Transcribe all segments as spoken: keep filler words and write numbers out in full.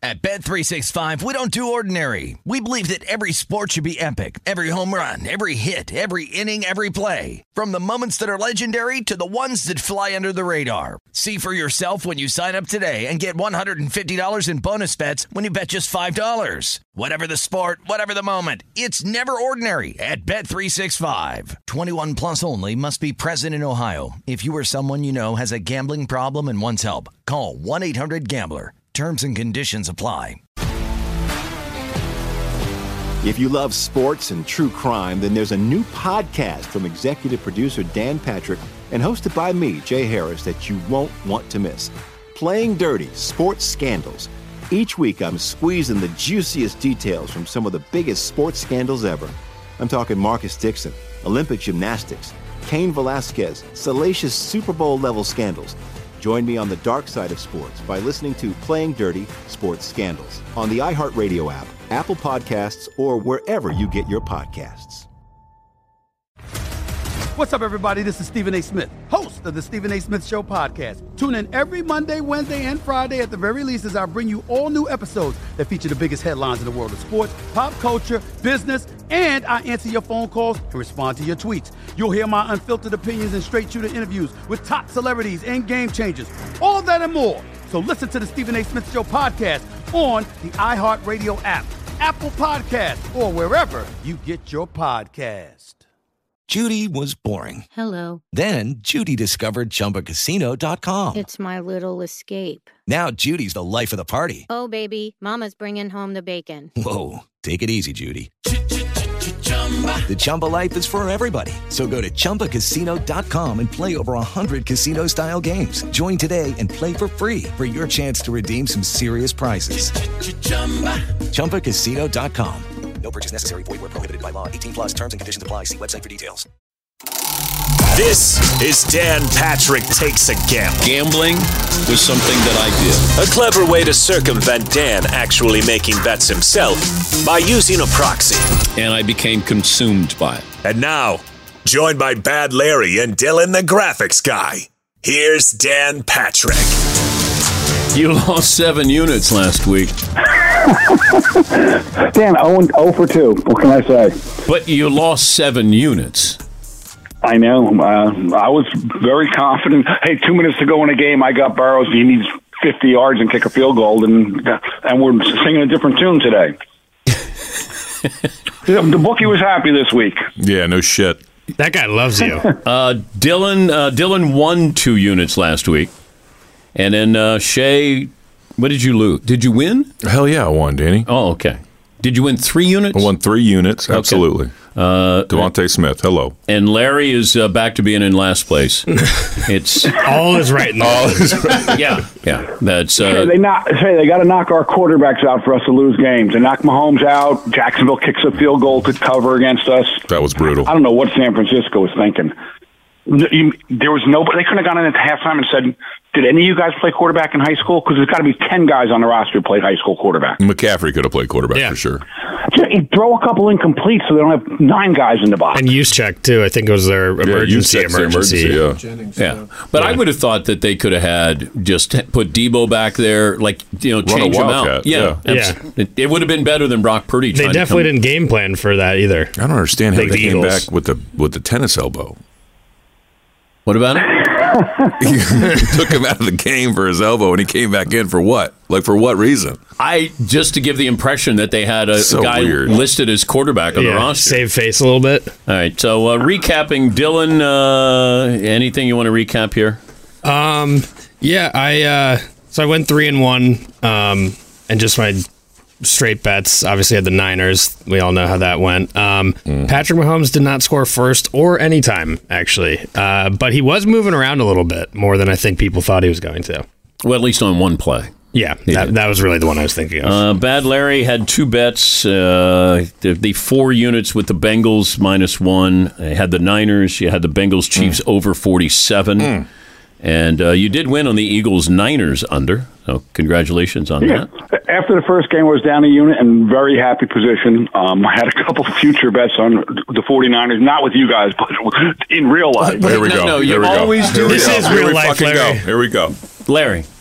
At Bet three sixty-five, we don't do ordinary. We believe that every sport should be epic. Every home run, every hit, every inning, every play. From the moments that are legendary to the ones that fly under the radar. See for yourself when you sign up today and get one hundred fifty dollars in bonus bets when you bet just five dollars. Whatever the sport, whatever the moment, it's never ordinary at Bet three sixty-five. twenty-one plus only. Must be present in Ohio. If you or someone you know has a gambling problem and wants help, call one eight hundred gambler. Terms and conditions apply. If you love sports and true crime, then there's a new podcast from executive producer Dan Patrick and hosted by me, Jay Harris, that you won't want to miss. Playing Dirty: Sports Scandals. Each week, I'm squeezing the juiciest details from some of the biggest sports scandals ever. I'm talking Marcus Dixon, Olympic gymnastics, Cain Velasquez, salacious Super Bowl-level scandals. Join me on the dark side of sports by listening to Playing Dirty: Sports Scandals on the iHeartRadio app, Apple Podcasts, or wherever you get your podcasts. What's up, everybody? This is Stephen A. Smith, host of the Stephen A. Smith Show podcast. Tune in every Monday, Wednesday, and Friday at the very least as I bring you all new episodes that feature the biggest headlines in the world of sports, pop culture, business, and I answer your phone calls and respond to your tweets. You'll hear my unfiltered opinions and straight-shooter interviews with top celebrities and game changers. All that and more. So listen to the Stephen A. Smith Show podcast on the iHeartRadio app, Apple Podcasts, or wherever you get your podcast. Judy was boring. Hello. Then Judy discovered Chumba Casino dot com. It's my little escape. Now Judy's the life of the party. Oh, baby, mama's bringing home the bacon. Whoa, take it easy, Judy. The Chumba life is for everybody. So go to Chumba Casino dot com and play over one hundred casino-style games. Join today and play for free for your chance to redeem some serious prizes. Chumba Casino dot com. No purchase necessary. Void where prohibited by law. eighteen plus terms and conditions apply. See website for details. This is Dan Patrick Takes a Gamble. Gambling was something that I did. A clever way to circumvent Dan actually making bets himself by using a proxy. And I became consumed by it. And now, joined by Bad Larry and Dylan the graphics guy, here's Dan Patrick. You lost seven units last week. Dan, oh for two. What can I say? But you lost seven units. I know. Uh, I was very confident. Hey, two minutes to go in a game, I got Burrows. He needs fifty yards and kick a field goal, and and we're singing a different tune today. The bookie was happy this week. Yeah, no shit. That guy loves you. uh, Dylan, uh, Dylan won two units last week. And then uh, Shay, what did you lose? Did you win? Hell yeah, I won, Danny. Oh, okay. Did you win three units? I won three units, absolutely. Okay. Uh, Devontae Smith, hello. And Larry is uh, back to being in last place. It's all is right. All is right. Yeah, yeah. That's uh, hey, they not hey, they got to knock our quarterbacks out for us to lose games. They knock Mahomes out. Jacksonville kicks a field goal to cover against us. That was brutal. I don't know what San Francisco was thinking. There was nobody. They couldn't have gone in at halftime and said, "Did any of you guys play quarterback in high school?" Because there's got to be ten guys on the roster who played high school quarterback. McCaffrey could have played quarterback yeah. for sure. Yeah, throw a couple incomplete so they don't have nine guys in the box. And Juszczyk too. I think it was their emergency. Yeah, emergency. emergency yeah. yeah. But yeah. I would have thought that they could have had just put Debo back there, like you know, change him out. Yeah, yeah. yeah. It, it would have been better than Brock Purdy. They definitely didn't game plan for that either. I don't understand how they came back with the with the tennis elbow. What about it? He took him out of the game for his elbow, and he came back in for what? Like, for what reason? I just to give the impression that they had a so guy weird. listed as quarterback on yeah, the roster. Save face a little bit. All right, so uh, recapping, Dylan, uh, anything you want to recap here? Um, yeah, I uh, so I went three and one, um, and just my straight bets. Obviously, had the Niners. We all know how that went. Um, mm. Patrick Mahomes did not score first or anytime, actually. Uh, but he was moving around a little bit more than I think people thought he was going to. Well, at least on one play. Yeah, that, that was really the one I was thinking of. Uh, Bad Larry had two bets. Uh, the, the four units with the Bengals minus one. He had the Niners. You had the Bengals Chiefs mm. over forty-seven. Mm. And uh, you did win on the Eagles-Niners under, so congratulations on yeah. that. After the first game, I was down a unit in very happy position. Um, I had a couple future bets on the 49ers, not with you guys, but in real life. Here we no, go. No, you Here we always go. do this. This is Here real we life, fucking Larry. Go. Here we go. Larry,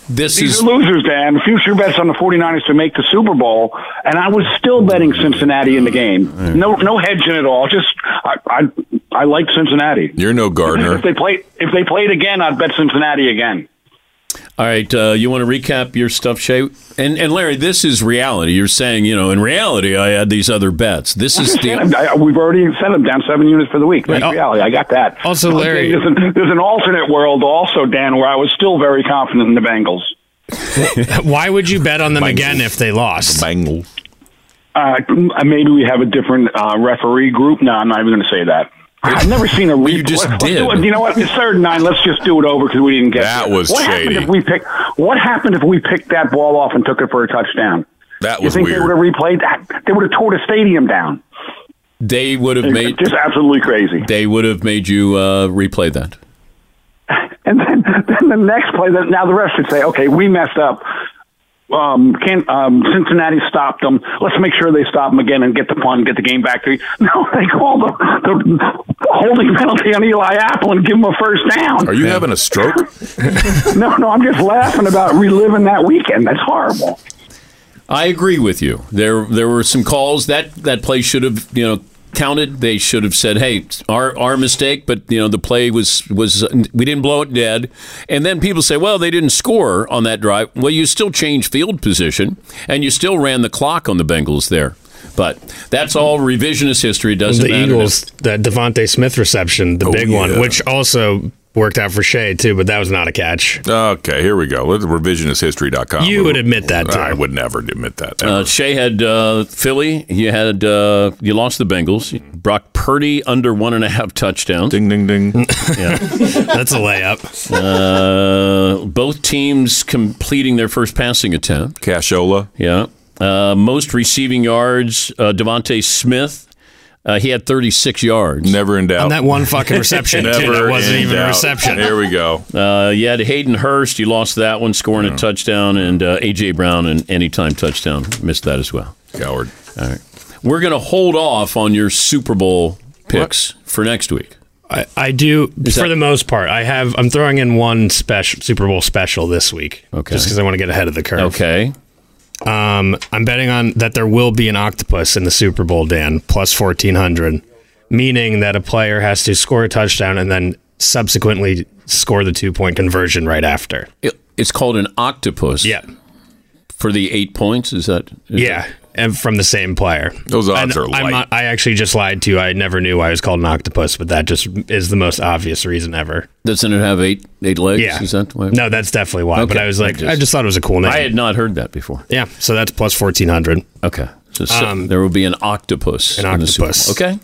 This These is are losers, Dan. Future bets on the 49ers to make the Super Bowl, and I was still betting Cincinnati in the game. No, no hedging at all. Just I, I, I like Cincinnati. You're no Gardner. If they play, if they played again, I'd bet Cincinnati again. all right. Uh, you want to recap your stuff, Shay? And and Larry, this is reality. You're saying, you know, in reality, I had these other bets. This is the. I, we've already set them down seven units for the week. That's Right. reality. I got that. Also, Larry- there's an, there's an alternate world also, Dan, where I was still very confident in the Bengals. Why would you bet on them again if they lost? Bengals. Uh, maybe we have a different uh, referee group. No, I'm not even going to say that. I've never seen a replay. You just Let's did. do it. You know what? It's third and nine. Let's just do it over because we didn't get That there. was what shady. Happened if we pick, what happened if we picked that ball off and took it for a touchdown? That You was think weird. they would have replayed that? They would have tore the stadium down. They would have It's made. just absolutely crazy. They would have made you uh, replay that. And then, then the next play, that now the rest should say, okay, we messed up. Um, can um, Cincinnati stopped them. Let's make sure they stop them again and get the punt, get the game back to you. No, they call the, the holding penalty on Eli Apple and give him a first down. Are you having a stroke? No, no, I'm just laughing about reliving that weekend. That's horrible. I agree with you. There, there were some calls that that play should have, you know, counted. They should have said, "Hey, our our mistake," but you know, the play was was we didn't blow it dead. And then people say, "Well, they didn't score on that drive." Well, you still changed field position, and you still ran the clock on the Bengals there. But that's all revisionist history. It doesn't The matter. Eagles, the Devontae Smith reception, the Oh, big one, yeah. which also worked out for Shea too, but that was not a catch. Okay, here we go. Let's revisionist history dot com. You would admit that, too. I would never admit that. Uh, Shea had uh, Philly. You had uh, you lost the Bengals. Brock Purdy under one and a half touchdowns. Ding, ding, ding. Yeah. That's a layup. Uh, both teams completing their first passing attempt. Cashola. Yeah. Uh, most receiving yards, uh, Devontae Smith. Uh, he had thirty-six yards. Never in doubt. On that one fucking reception, too. Never That wasn't in even doubt. a reception. Here we go. Uh, you had Hayden Hurst. You lost that one, scoring a touchdown, and uh, A J. Brown, an anytime touchdown. Missed that as well. Coward. All right. We're going to hold off on your Super Bowl picks for next week. I, I do, Is for that- the most part. I have. I'm throwing in one special Super Bowl special this week, Okay. just because I want to get ahead of the curve. Okay. Um, I'm betting on that there will be an octopus in the Super Bowl, Dan, plus fourteen hundred, meaning that a player has to score a touchdown and then subsequently score the two point conversion right after. It, it's called an octopus. Yeah. For the eight points, is that? Is Yeah. And from the same player. Those odds I, are light. I'm not, I actually just lied to you. I never knew why it was called an octopus, but that just is the most obvious reason ever. Doesn't it have eight eight legs? Yeah. Is that why? No, that's definitely why. But Okay. I was like, I just- I just thought it was a cool name. I had not heard that before. Yeah, so that's plus fourteen hundred. Okay. So, so Um, there will be an octopus. An in the Super octopus. Bowl. Okay.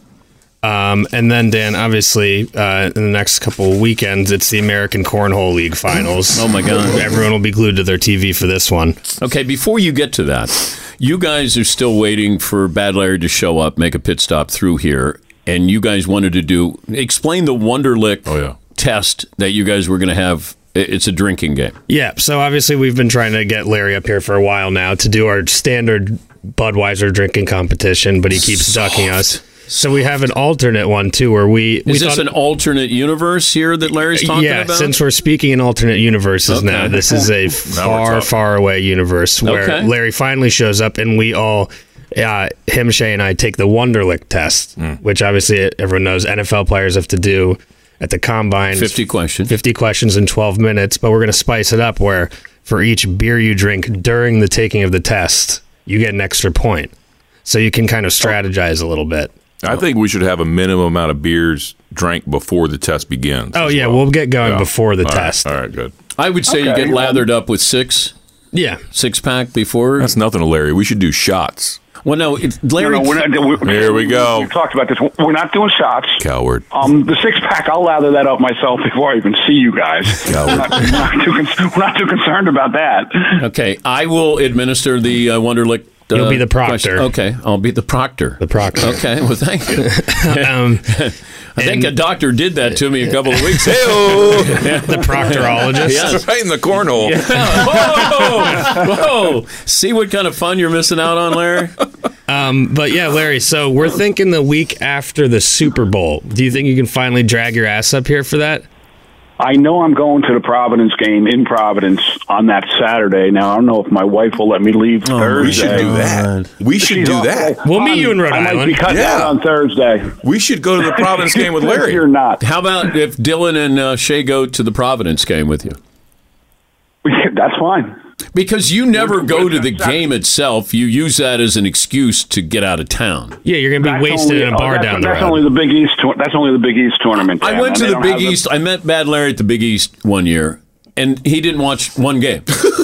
Um, and then, Dan, obviously, uh, in the next couple of weekends, it's the American Cornhole League finals. Oh, my God. Everyone will be glued to their T V for this one. Okay, before you get to that, you guys are still waiting for Bad Larry to show up, make a pit stop through here, and you guys wanted to do explain the Wonderlic Oh, yeah. test that you guys were going to have. It's a drinking game. Yeah, so obviously we've been trying to get Larry up here for a while now to do our standard Budweiser drinking competition, but he keeps ducking us. So we have an alternate one, too, where we... we Is this thought- an alternate universe here that Larry's talking yeah, about? since we're speaking in alternate universes Okay. now, this is a far, talking. far away universe where Okay. Larry finally shows up and we all, uh, him, Shay, and I take the Wonderlic test, which obviously everyone knows N F L players have to do at the combine. fifty questions. fifty questions in twelve minutes, but we're going to spice it up where for each beer you drink during the taking of the test, you get an extra point. So you can kind of strategize a little bit. I think we should have a minimum amount of beers drank before the test begins. Oh, as yeah, well. we'll get going Yeah. before the All right, test. All right, good. I would say you Okay, get well- lathered up with six, Yeah. six pack before. That's nothing to Larry. We should do shots. Well, no, it, No, Larry. no, we're not, we, Here we go. We've talked about this. We're not doing shots. Coward. Um, the six pack, I'll lather that up myself before I even see you guys. Coward. We're not, we're not too con- we're not too concerned about that. Okay, I will administer the uh, Wonderlic. Uh, You'll be the proctor. question. Okay, I'll be the proctor. The proctor. Okay, well, thank you. Um, I think a doctor did that to me a couple of weeks ago. the proctorologist. Yes. Right in the cornhole. Whoa! Whoa! See what kind of fun you're missing out on, Larry? Um, but yeah, Larry, so we're thinking the week after the Super Bowl. Do you think you can finally drag your ass up here for that? I know I'm going to the Providence game in Providence on that Saturday. Now, I don't know if my wife will let me leave Oh, Thursday. we should do that. We should She's do off that. today. We'll meet you in Rhode I might Island. be cutting Yeah. out on Thursday. We should go to the Providence game with Larry. You're not. How about if Dylan and uh, Shay go to the Providence game with you? That's fine. Because you never go to the game itself. You use that as an excuse to get out of town. Yeah, you're going to be That's wasted only- in a oh, bar that's, down the that's road. only the Big East. Tour- that's only the Big East tournament. I Dan, went and to they the don't Big have East. I met Bad Larry at the Big East one year, and he didn't watch one game.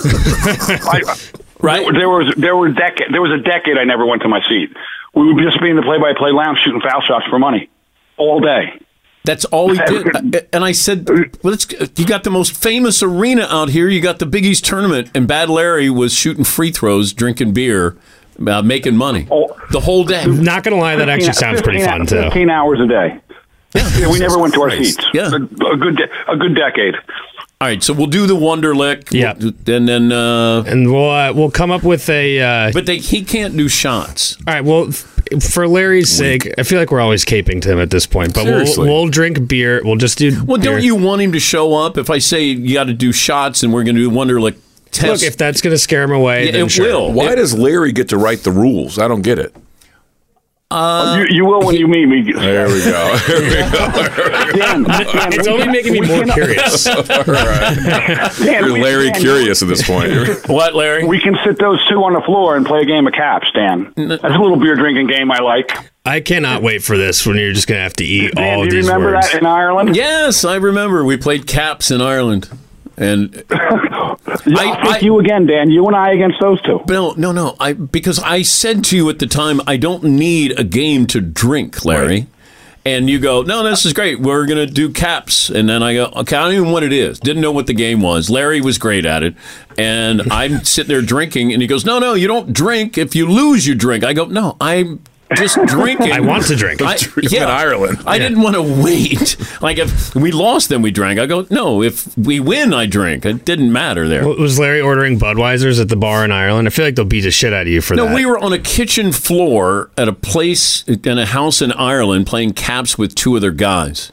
I, Right? There was there were decade there was a decade I never went to my seat. We would just be in the play-by-play lounge shooting foul shots for money all day. That's all he did. And I said, well, it's, you got the most famous arena out here. You got the Big East tournament, and Bad Larry was shooting free throws, drinking beer, uh, making money Oh. the whole day. Not going to lie, that actually sounds pretty fifteen fun, too. Fifteen hours a day. Yeah, we never went to our Christ. seats. Yeah. a, a good de- a good decade. All right, so we'll do the Wonderlick. Yeah. And then, uh, And we'll uh, we'll come up with a. Uh, but they, he can't do shots. all right. Well, f- for Larry's sake, I feel like we're always caping to him at this point. But we'll, Seriously. we'll drink beer. We'll just do. Well, beer. don't you want him to show up? If I say you got to do shots and we're going to do Wonderlick test, Look, if that's going to scare him away, Yeah, then it sure. will. Why It- does Larry get to write the rules? I don't get it. Uh, you, you will when you meet me. There we go. There we go. Dan, Dan, It's we only can- making me we more can- curious. All right. Dan, You're we- Larry Dan, curious at this point. what, Larry? We can sit those two on the floor and play a game of caps, Dan. That's a little beer drinking game I like. I cannot wait for this when you're just going to have to eat Dan, all do of you these remember words. that in Ireland? Yes, I remember. We played caps in Ireland. And Yeah, I- I'll take I- you again, Dan. You and I against those two. no, no, no. I because I said to you at the time, I don't need a game to drink, Larry. Right. And you go, no, this is great. We're going to do caps. And then I go, okay, I don't even know what it is. Didn't know what the game was. Larry was great at it. And I'm sitting there drinking, and he goes, no, no, you don't drink. If you lose, you drink. I go, no, I'm just drinking. I want to drink. I, in Ireland. I didn't want to wait. Like, if we lost, then we drank. I go, no, if we win, I drink. It didn't matter there. Was Larry ordering Budweisers at the bar in Ireland? I feel like they'll beat the shit out of you for No, that. we were on a kitchen floor at a place in a house in Ireland playing caps with two other guys.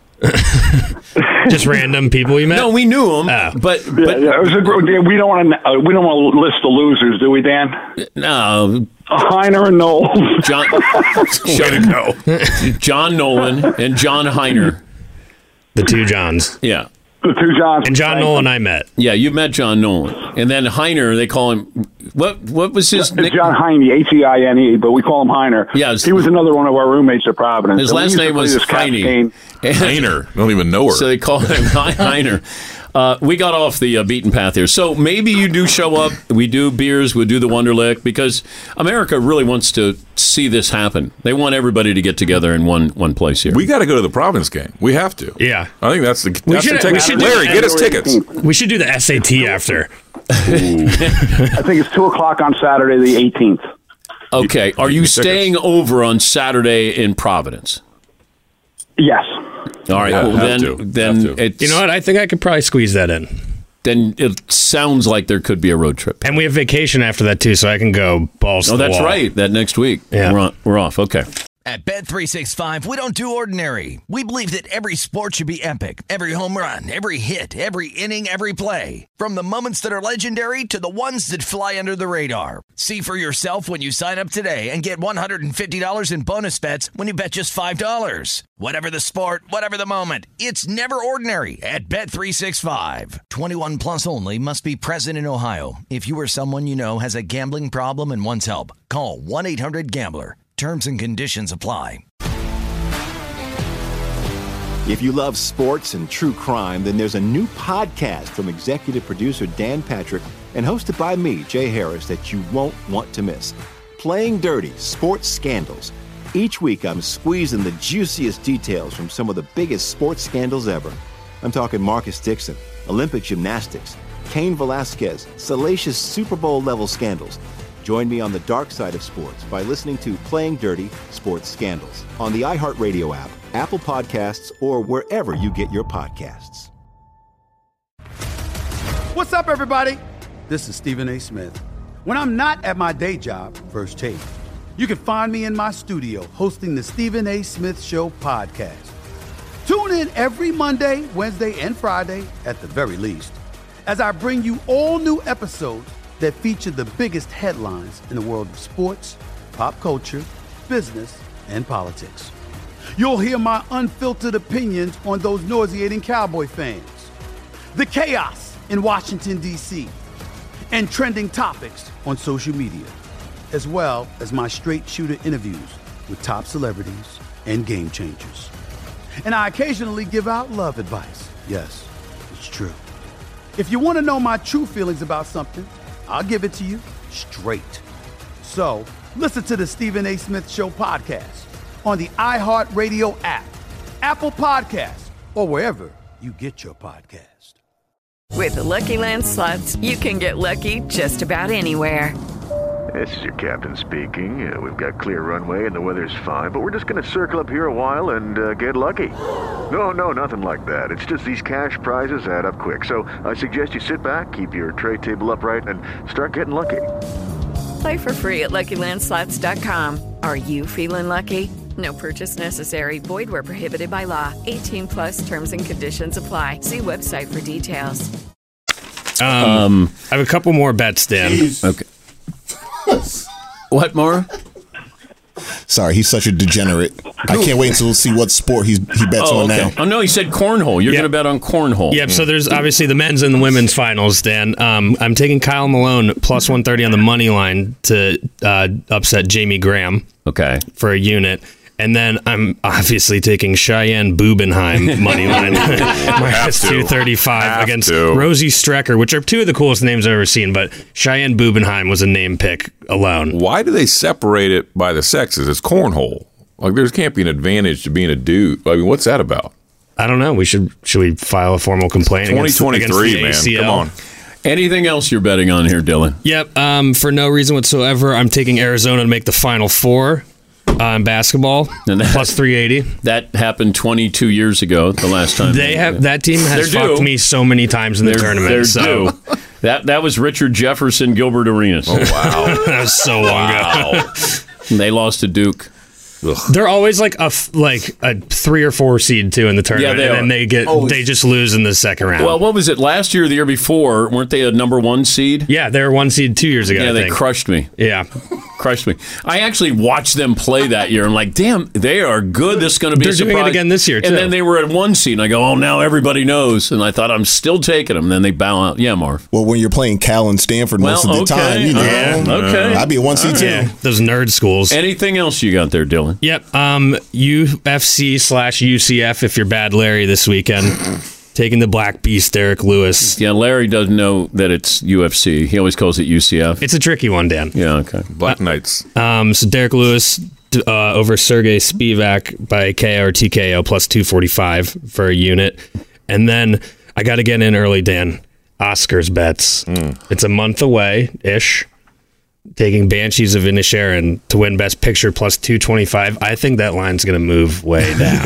Just random people you met? No, we knew them, Oh. but Yeah, but yeah, it was a, gr- Dan, we don't want to. Uh, we don't want to list the losers, do we, Dan? no, Heiner and Knowles. John, Way to go. John Nolan and John Heiner. The two Johns. Yeah, The two Johns. And John Nolan I met. yeah, you met John Nolan, and then Heiner. They call him what? What was his It's nick- John Heine, H E I N E, but we call him Heiner. Yeah, it's- he was another one of our roommates at Providence. His So we last used to name play was this cap Heine. game. Heiner. I don't even know her. So they call him Heiner. Uh, we got off the uh, beaten path here. So maybe you do show up. We do beers. We do the Wonderlick because America really wants to see this happen. They want everybody to get together in one one place here. we got to go to the Providence game. We have to. Yeah. I think that's the, We that's should- the ticket. we should do Larry, that get us January tickets. eighteenth. We should do the S A T after. I think it's two o'clock on Saturday, the eighteenth. Okay. Are you staying over on Saturday in Providence? Yes. All right. Yeah, well, have then, to. then Have to. it's You know what? I think I could probably squeeze that in. then it sounds like there could be a road trip. And we have vacation after that, too, so I can go balls to Oh, the that's wall. right. That next week. Yeah. We're, on, we're off. Okay. At Bet three sixty-five, we don't do ordinary. We believe that every sport should be epic. Every home run, every hit, every inning, every play. From the moments that are legendary to the ones that fly under the radar. See for yourself when you sign up today and get one hundred fifty dollars in bonus bets when you bet just five dollars. Whatever the sport, whatever the moment, it's never ordinary at Bet three sixty-five. twenty-one plus only. Must be present in Ohio. If you or someone you know has a gambling problem and wants help, call one eight hundred gambler. Terms and conditions apply. If you love sports and true crime, then there's a new podcast from executive producer Dan Patrick and hosted by me, Jay Harris, that you won't want to miss. Playing Dirty: Sports Scandals. Each week, I'm squeezing the juiciest details from some of the biggest sports scandals ever. I'm talking Marcus Dixon, Olympic gymnastics, Cain Velasquez, salacious Super Bowl-level scandals. Join me on the dark side of sports by listening to Playing Dirty: Sports Scandals on the iHeartRadio app, Apple Podcasts, or wherever you get your podcasts. What's up, everybody? This is Stephen A. Smith. When I'm not at my day job, First Take, you can find me in my studio hosting the Stephen A. Smith Show podcast. Tune in every Monday, Wednesday, and Friday, at the very least, as I bring you all new episodes that feature the biggest headlines in the world of sports, pop culture, business, and politics. You'll hear my unfiltered opinions on those nauseating Cowboy fans, the chaos in Washington, D C, and trending topics on social media, as well as my straight shooter interviews with top celebrities and game changers. And I occasionally give out love advice. Yes, it's true. If you want to know my true feelings about something, I'll give it to you straight. So, listen to the Stephen A. Smith Show podcast on the iHeartRadio app, Apple Podcasts, or wherever you get your podcast. With the Lucky Land Slots, you can get lucky just about anywhere. This is your captain speaking. Uh, we've got clear runway and the weather's fine, but we're just going to circle up here a while and uh, get lucky. No, no, nothing like that. It's just these cash prizes add up quick. So I suggest you sit back, keep your tray table upright, and start getting lucky. Play for free at Lucky Land Slots dot com. Are you feeling lucky? No purchase necessary. Void where prohibited by law. eighteen plus terms and conditions apply. See website for details. Um, Um, I have a couple more bets, Dan. Okay. What, Mara? Sorry, he's such a degenerate. I can't wait until see what sport he's, he bets Oh, on okay. now. Oh, no, he said cornhole. You're Yeah. going to bet on cornhole. Yep, so there's obviously the men's and the women's finals, Dan. Um, I'm taking Kyle Malone plus one thirty on the money line to uh, upset Jamie Graham. Okay. For a unit. And then I'm obviously taking Cheyenne Bubenheim money line minus two thirty-five against to. Rosie Strecker, which are two of the coolest names I've ever seen. But Cheyenne Bubenheim was a name pick alone. Why do they separate it by the sexes? It's cornhole. Like there can't be an advantage to being a dude. I mean, what's that about? I don't know. We should should we file a formal complaint? twenty twenty-three, against, against the man. A C L? Come on. Anything else you're betting on here, Dylan? Yep. Um, for no reason whatsoever, I'm taking Arizona to make the Final Four. Uh, in basketball, And that, plus three eighty. That happened twenty-two years ago, the last time. They have that team has They're fucked due. me so many times in the They're, tournament. they're so. due. That that was Richard Jefferson, Gilbert Arenas. Oh, wow. That was so long ago. They lost to Duke. Ugh. They're always like a f- like a three or four seed too in the tournament, Yeah, they and then are. they get Always. they just lose in the second round. Well, what was it last year or the year before? Weren't they a number one seed? Yeah, they were one seed two years ago. Yeah, I they think. crushed me. Yeah, crushed me. I actually watched them play that year. I'm like, damn, they are good. This is going to be They're a doing surprise. it again this year, too. And then they were at one seed, and I go, oh, now everybody knows. And I thought I'm still taking them. Then they bow out. Yeah, Marv. Well, when you're playing Cal and Stanford most Well, of the okay. time, you know, Yeah, okay. I'd be a one seed too. yeah, those nerd schools. Anything else you got there, Dylan? Yep. Um, U F C slash U C F if you're Bad Larry this weekend. Taking the Black Beast, Derek Lewis. Yeah, Larry doesn't know that it's U F C. He always calls it U C F. It's a tricky one, Dan. Yeah, okay. Black Knights. Um, so Derek Lewis uh, over Sergey Spivak by K O or T K O plus two forty-five for a unit. And then I got to get in early, Dan. Oscars bets. Mm. It's a month away-ish. Taking Banshees of Inisherin to win Best Picture plus two twenty-five. I think that line's going to move way down.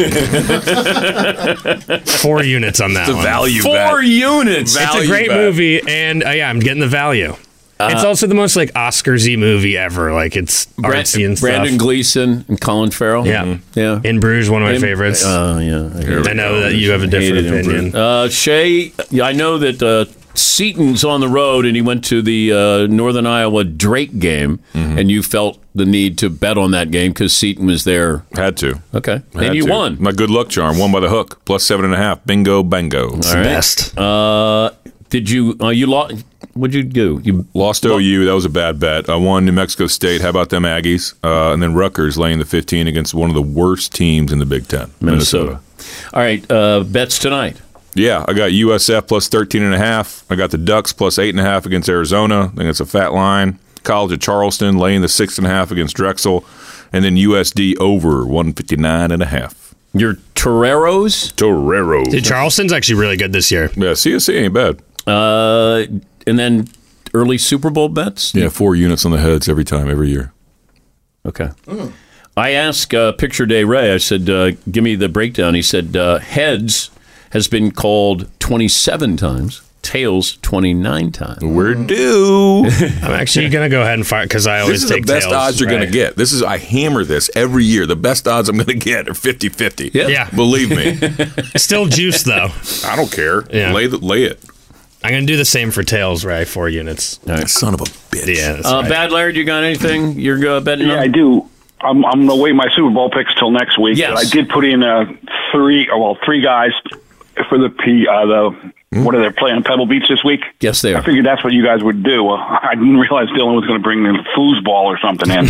Four units on that The one. value Four bet. units. It's a Value great bet. movie, and uh, yeah, I'm getting the value. it's also the most like Oscars-y movie ever. Like it's artsy and stuff. Brandon Gleeson and Colin Farrell. Yeah, yeah. In Bruges, one of my In- favorites. Oh yeah, I know that you have a different Hated In opinion. Bruges. Uh, Shay, yeah, I know that uh, Seaton's on the road, and he went to the uh, Northern Iowa Drake game, Mm-hmm. and you felt the need to bet on that game because Seaton was there. Had to. Okay, Had and you to. won. My good luck charm. Won by the hook. Plus seven and a half. Bingo, bango. All right. Best. Uh, did you? Uh, you lost. What'd you do? You Lost O U. That was a bad bet. I won New Mexico State. How about them Aggies? Uh, and then Rutgers laying the fifteen against one of the worst teams in the Big Ten, Minnesota. All right, uh, bets tonight. Yeah, I got U S F plus thirteen and a half. I got the Ducks plus eight and a half against Arizona. I think it's a fat line. College of Charleston laying the six and a half against Drexel, and then U S D over one fifty nine and a half. Your Toreros. Toreros. Dude, Charleston's actually really good this year. Yeah, C S C ain't bad. Uh, and then early Super Bowl bets. Yeah, four units on the heads every time, every year. Okay. I asked uh, Picture Day Ray, I said, uh, give me the breakdown. He said, uh, heads has been called twenty-seven times, tails twenty-nine times. We're due. I'm actually going to go ahead and fire because I always This is take the best tails, odds you're right? going to get. This is I hammer this every year. The best odds I'm going to get are fifty-fifty. Yeah. Yeah. Believe me. Still juice, though. I don't care. Yeah. Lay, the, lay it. I'm going to do the same for tails, Ray, four units. Right. Son of a bitch. Yeah, that's Uh, right. Bad Larry, you got anything you're uh, betting Yeah, on? I do. I'm, I'm going to wait my Super Bowl picks till next week. Yes. But I did put in uh, three, or well, three guys for the P. Uh, the what are they playing? Pebble Beach this week? Yes, they are. I figured that's what you guys would do. Uh, I didn't realize Dylan was going to bring the foosball or something in.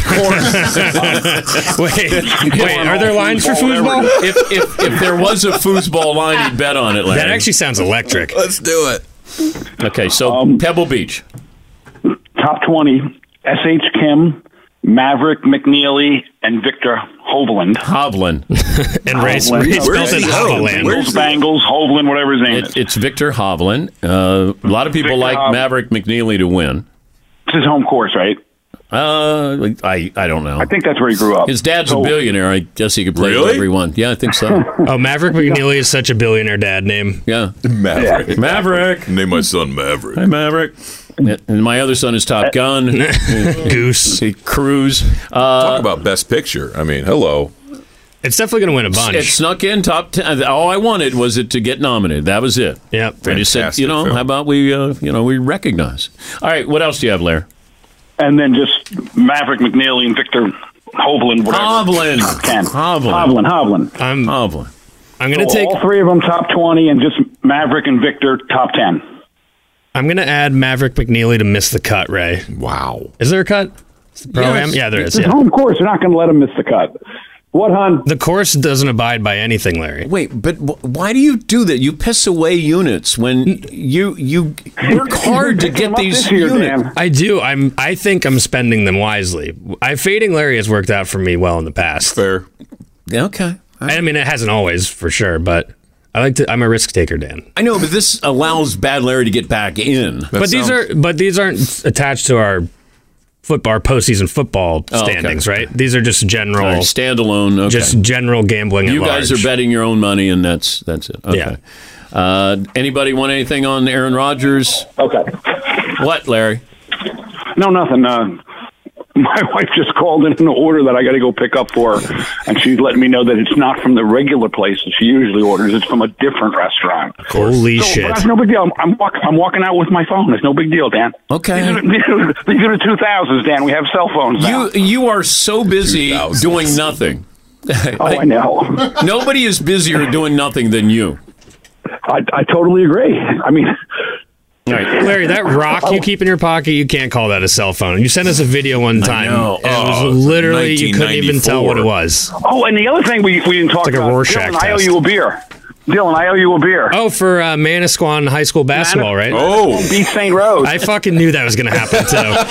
wait, wait, are there lines for foosball? if, if if there was a foosball line, he'd bet on it, Larry. That actually sounds electric. Let's do it. Okay, so Um, Pebble Beach. Top twenty, S H. Kim, Maverick McNeely, and Victor Hovland. Hovland. And Ray, Ray spells it Hovland. Where's Bengals, Hovland, whatever his name It, is. it's Victor Hovland. Uh, a lot of people Victor like Hov- Maverick McNeely to win. It's his home course, right? Uh, I I don't know. I think that's where he grew up. His dad's So- a billionaire. I guess he could play Really? whatever he wants. Yeah, I think so. Oh, Maverick McNeely is such a billionaire dad name. Yeah. Maverick. Yeah. Maverick. Name my son Maverick. Hi, Maverick. And my other son is Top Gun. Goose. Cruise. Uh, Talk about best picture. I mean, hello. It's definitely going to win a bunch. It snuck in top ten. All I wanted was it to get nominated. That was it. Yep. I just said, Fantastic you know, film. how about we, uh, you know, we recognize. All right, what else do you have, Larry? And then just Maverick McNeely and Victor Hovland, whatever. Hovland. Top ten. Hovland. Hovland, Hovland. I'm, Hovland. I'm going to So take. all three of them top twenty, and just Maverick and Victor top ten. I'm going to add Maverick McNeely to miss the cut, Ray. Wow. Is there a cut? Program? Yes. Yeah, there is. It's his Yeah. home course. You're not going to let him miss the cut. What, hon? The course doesn't abide by anything, Larry. Wait, but wh- why do you do that? You piss away units when you you work hard to get Come up these this year, units. Dan. I do. I'm. I think I'm spending them wisely. I fading Larry has worked out for me well in the past. Fair. Yeah, okay. I mean, it hasn't always, for sure, but I like to. I'm a risk taker, Dan. I know, but this allows Bad Larry to get back in. That but these sounds- are. But these aren't attached to our football our postseason football Oh, okay. standings, right? These are just general, All right, standalone. Okay. just general gambling. you at guys large. are betting your own money, and that's that's it. Okay. Yeah. Uh, anybody want anything on Aaron Rodgers? Okay. What, Larry? No, nothing. Uh, my wife just called in an order that I got to go pick up for her, and she's letting me know that it's not from the regular place that she usually orders. It's from a different restaurant. Holy So, shit! but that's no big deal. I'm, I'm, walk, I'm walking out with my phone. It's no big deal, Dan. Okay. These are, these are, these are the two thousands, Dan. We have cell phones now. You you are so busy two thousands. doing nothing. oh, I know. Nobody is busier doing nothing than you. I, I totally agree. I mean, All right. Larry, that rock you keep in your pocket, you can't call that a cell phone. You sent us a video one time. know. And it Oh, was literally, you couldn't even tell what it nineteen ninety-four. was. oh, and the other thing we, we didn't talk It's like a about, Rorschach Dylan, I owe test. you a beer. Dylan, I owe you a beer. Oh, for uh, Manasquan High School basketball, right? Oh, Beat Saint Rose. I fucking knew that was going to happen,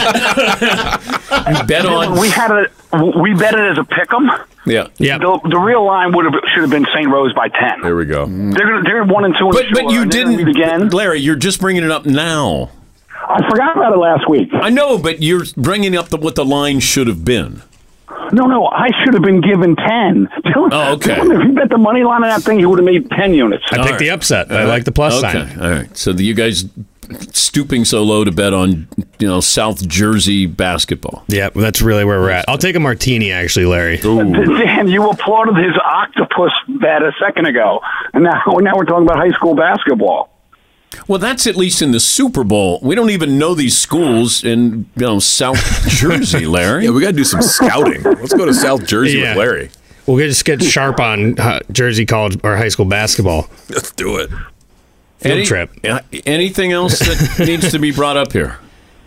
too. You bet on. we had a we bet it as a pick'em. Yeah. Yeah. The, the real line would have should have been Saint Rose by ten. there we go. They're gonna, they're one and two. In But the but short, you and they're gonna didn't, meet again. Larry. You're just bringing it up now. I forgot about it last week. I know, but you're bringing up the, what the line should have been. No, no, I should have been given ten. Oh, okay. If he bet the money line on that thing, he would have made ten units. I picked right. the upset. I like the plus Okay. sign. All right. So the, you guys stooping so low to bet on, you know, South Jersey basketball. Yeah, well, that's really where we're at. I'll take a martini, actually, Larry. Dan, you applauded his octopus bet a second ago, and now now we're talking about high school basketball. Well, that's at least in the Super Bowl. We don't even know these schools in, you know, South Jersey, Larry. Yeah, we got to do some scouting. Let's go to South Jersey Yeah. with Larry. We'll just get sharp on uh, Jersey college or high school basketball. Let's do it. Field Any- trip. uh, Anything else that needs to be brought up here?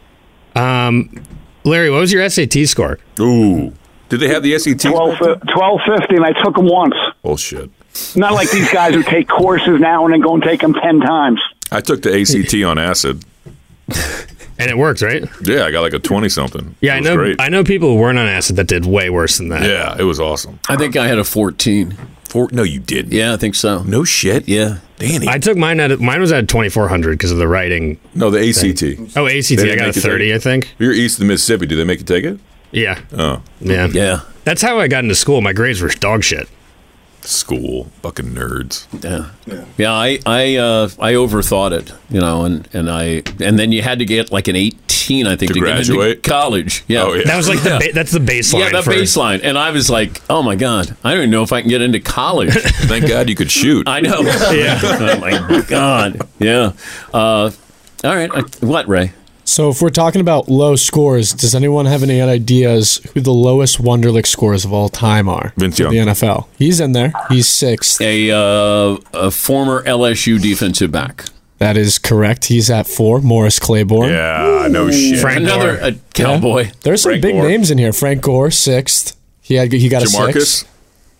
Um, Larry, what was your S A T score? Ooh. Did they have the S A T? twelve fifty, and I took them once. Bullshit. Not like these guys who take courses now and then go and take them ten times. I took the A C T on acid. And it worked, right? Yeah, I got like a twenty something. Yeah, I It was know. Great. I know people who weren't on acid that did way worse than that. Yeah, it was awesome. I think I had a fourteen. Four, no, you didn't. Yeah, I think so. No shit. Yeah. Danny. I took mine at mine was at twenty-four hundred because of the writing. no, the A C T. Oh, A C They T, I didn't got a make you take thirty, it? I think. You're east of the Mississippi. Do they make you take it? Yeah, Oh. yeah, Yeah. That's how I got into school. My grades were dog shit. School, fucking nerds. Yeah, yeah. yeah I I uh, I overthought it, you know, and, and I and then you had to get like an eighteen, I think, to, to graduate get into college. Yeah, oh, yeah. that was like the ba- that's the baseline. Yeah, that for... baseline, and I was like, oh my god, I don't even know if I can get into college. Thank God you could shoot. I know. Yeah. Oh my god. Yeah. Uh, all right. What, Ray? So if we're talking about low scores, does anyone have any ideas who the lowest Wonderlic scores of all time are? Vince in Young. The N F L. He's in there. He's sixth. A, uh, a former L S U defensive back. That is correct. He's at four. Morris Claiborne. Yeah, no shit. Frank Another a cowboy. Yeah. There's some Frank big Gore. names in here. Frank Gore, sixth. He had he got Jamarcus? a six.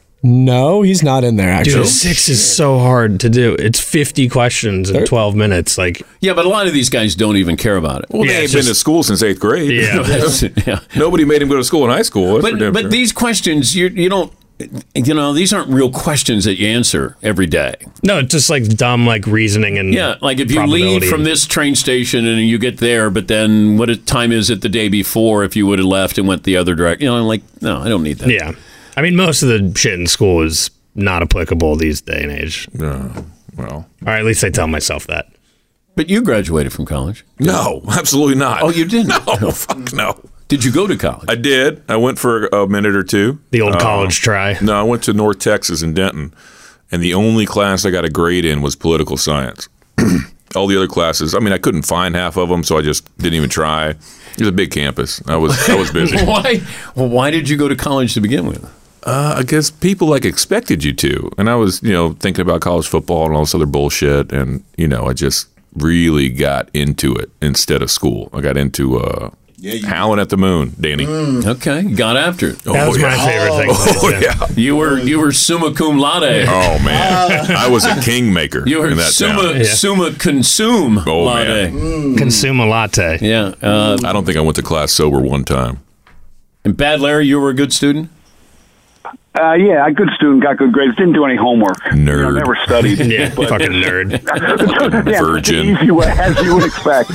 No, he's not in there, actually. Dude, six is so hard to do. It's fifty questions in twelve minutes. Like, yeah, but a lot of these guys don't even care about it. Well, Yeah, they ain't it's been just- to school since eighth grade. Yeah. yeah. Nobody made him go to school in high school. That's for But damn but sure. these questions, you you don't, you know, these aren't real questions that you answer every day. no, it's just like dumb, like reasoning and Yeah, like if you leave probability. from this train station and you get there, but then what it- time is it the day before if you would have left and went the other direction? You know, I'm like, no, I don't need that. Yeah, I mean, most of the shit in school is not applicable these day and age. No, well, or at least I tell myself that. But you graduated from college. no, absolutely not. Oh, you didn't? No, fuck no. Did you go to college? I did. I went for a minute or two. The old Um, college try. No, I went to North Texas in Denton, and the only class I got a grade in was political science. All the other classes, I mean, I couldn't find half of them, so I just didn't even try. It was a big campus. I was I was busy. why? Well, why did you go to college to begin with? Uh, I guess people like expected you to, and I was, you know, thinking about college football and all this other bullshit, and you know, I just really got into it instead of school. I got into uh, Howling at the Moon, Danny. Okay, you got after it. That was yeah. my favorite thing. Oh yeah. You were you were summa cum laude. Oh man, I was a kingmaker You were in that summa town. Yeah. summa consume Oh, laude. man. Consume a latte. Yeah. Uh, I don't think I went to class sober one time. and Bad Larry, you were a good student. Uh, yeah, a good student, got good grades, didn't do any homework. You know, Nerd. never studied. Yeah, but- fucking nerd. yeah, Virgin. Easy way, as you would expect.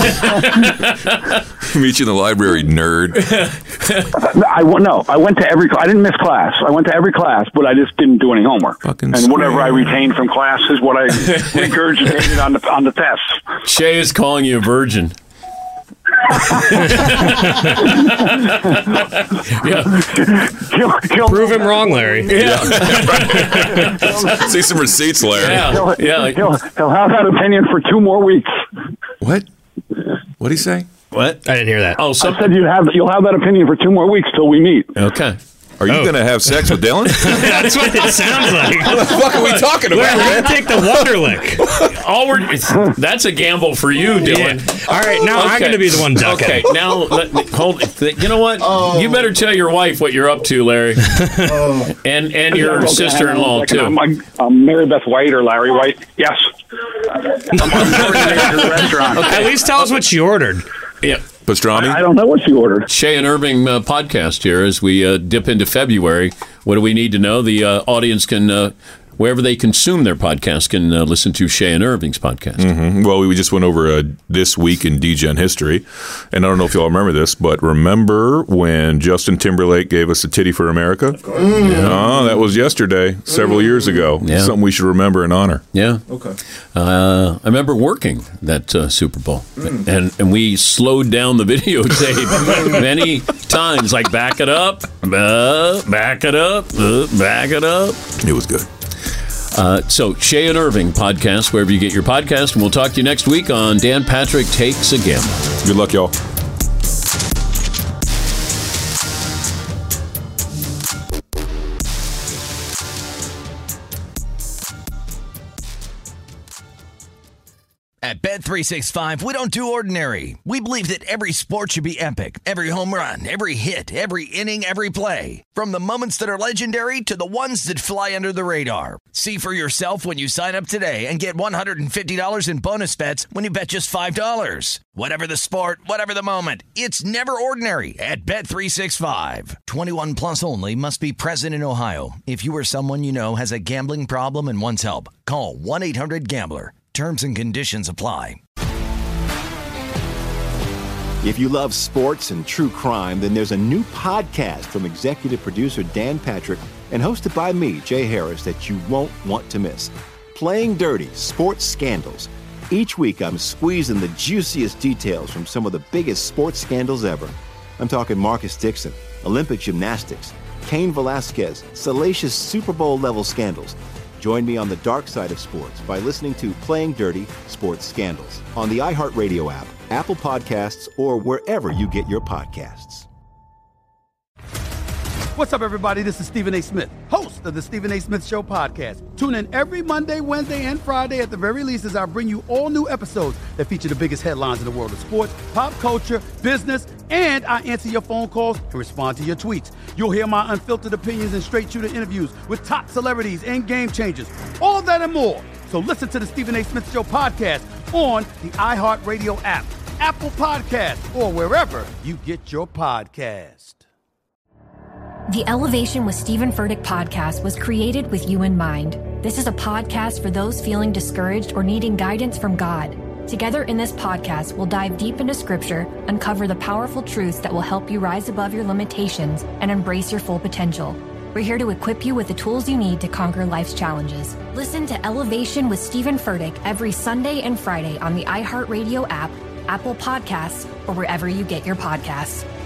Meet you in the library, nerd. I went, no, I went to every. I didn't miss class. I went to every class, but I just didn't do any homework. Fucking and whatever I scream. retained from class is what I regurgitated on the on the tests. Shay is calling you a virgin. yeah. He'll, he'll, Prove him wrong, Larry. See some receipts, Larry. Yeah. He'll, Yeah. he'll, he'll have that opinion for two more weeks. What? What'd he say? What? I didn't hear that. Oh, I some, said you have you'll have that opinion for two more weeks till we meet. okay. Are you Oh. going to have sex with Dylan? That's what it sounds like. What the fuck are we talking about, Larry, man? take the Wonderlick. All we're, it's, that's a gamble for you, Dylan. Yeah. All right, now I'm Okay. going to be the one ducking. Okay, now let me, hold. You know what? You better tell your wife what you're up to, Larry, and and your Okay, sister-in-law hang on too. a second. I'm, I'm Mary Beth White or Larry White. Yes. I'm ordering at your restaurant. At least tell us what she ordered. Yeah. Pastrami? I don't know what she ordered. Shay and Irving uh, podcast here as we uh, dip into February. What do we need to know? The uh, audience can, uh, wherever they consume their podcast, can uh, listen to Shay and Irving's podcast. Mm-hmm. Well, we just went over uh, this week in D-Gen history, and I don't know if y'all remember this, but remember when Justin Timberlake gave us a titty for America? Of course. Mm. Oh, that was yesterday, several mm. years ago. Yeah. Something we should remember and honor. Yeah. Okay. Uh, I remember working that uh, Super Bowl, mm. and and we slowed down the videotape many times. Like back it up, uh, back it up, uh, back it up. It was good. Uh, so, Shay and Irving podcast, wherever you get your podcast, and we'll talk to you next week on Dan Patrick Takes a Gamble. Good luck, y'all. At Bet three sixty-five, we don't do ordinary. We believe that every sport should be epic. Every home run, every hit, every inning, every play. From the moments that are legendary to the ones that fly under the radar. See for yourself when you sign up today and get one hundred fifty dollars in bonus bets when you bet just five dollars. Whatever the sport, whatever the moment, it's never ordinary at Bet three sixty-five. twenty-one plus only. Must be present in Ohio. If you or someone you know has a gambling problem and wants help, call one eight hundred gambler. Terms and conditions apply. If you love sports and true crime, then there's a new podcast from executive producer Dan Patrick and hosted by me, Jay Harris, that you won't want to miss. Playing Dirty: Sports Scandals. Each week, I'm squeezing the juiciest details from some of the biggest sports scandals ever. I'm talking Marcus Dixon, Olympic gymnastics, Cain Velasquez, salacious Super Bowl-level scandals. Join me on the dark side of sports by listening to Playing Dirty: Sports Scandals on the iHeartRadio app, Apple Podcasts, or wherever you get your podcasts. What's up, everybody? This is Stephen A. Smith, host of the Stephen A. Smith Show podcast. Tune in every Monday, Wednesday, and Friday at the very least as I bring you all new episodes that feature the biggest headlines in the world of sports, pop culture, business, and I answer your phone calls and respond to your tweets. You'll hear my unfiltered opinions and straight-shooter interviews with top celebrities and game changers. All that and more. So listen to the Stephen A. Smith Show podcast on the iHeartRadio app, Apple Podcasts, or wherever you get your podcast. The Elevation with Stephen Furtick podcast was created with you in mind. This is a podcast for those feeling discouraged or needing guidance from God. Together in this podcast, we'll dive deep into Scripture, uncover the powerful truths that will help you rise above your limitations and embrace your full potential. We're here to equip you with the tools you need to conquer life's challenges. Listen to Elevation with Stephen Furtick every Sunday and Friday on the iHeartRadio app, Apple Podcasts, or wherever you get your podcasts.